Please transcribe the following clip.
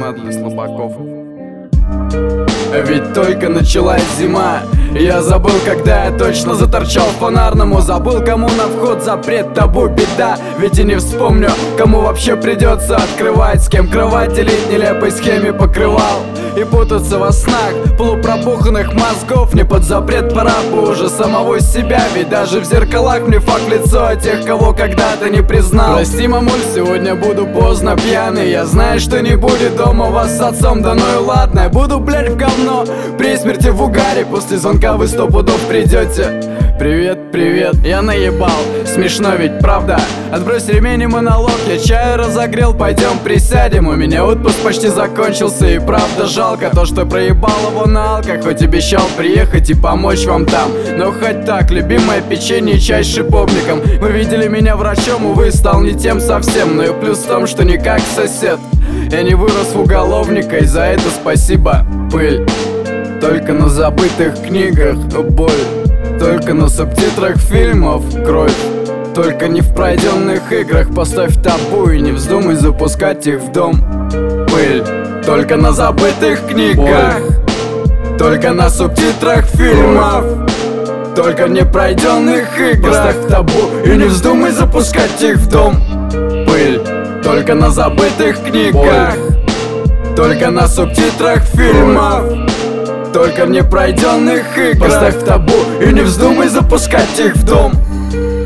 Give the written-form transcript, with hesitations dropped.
она для слабаков. Ведь только началась зима, и я забыл, когда я точно заторчал фонарному. Забыл, кому на вход запрет, табу, беда. Ведь и не вспомню, кому вообще придется открывать, с кем кровать делить, нелепой схеме покрывал. И путаться во снах полупробуханных мозгов. Не под запрет, пора бы уже самого себя. Ведь даже в зеркалах мне факт лицо тех, кого когда-то не признал. Прости, мамуль, сегодня буду поздно пьяный. Я знаю, что не будет дома вас с отцом, да ну и ладно. Я буду, блядь, в говно при смерти в угаре. После звонка вы 100 пудов придете. Привет, привет, я наебал. Смешно ведь, правда? Отбрось ремень и монолог, я чай разогрел, пойдем присядем. У меня отпуск почти закончился, и правда жалко то, что проебал его на алках. Хоть обещал приехать и помочь вам там, но хоть так, любимое печенье и чай с шиповником. Вы видели меня врачом, увы, стал не тем совсем. Но и плюс в том, что не как сосед. Я не вырос в уголовника, и за это спасибо, пыль. Только на забытых книгах боль. Только на субтитрах фильмов кровь. Только не в пройденных играх. Поставь табу и не вздумай запускать их в дом. Пыль. Только на забытых книгах боль. Только на субтитрах фильмов. Только в непройденных играх. Поставь табу и не вздумай запускать их в дом. Пыль. Только на забытых книгах боль. Только на субтитрах фильмов. Только в непройденных играх. Поставь табу и не вздумай запускать их в дом.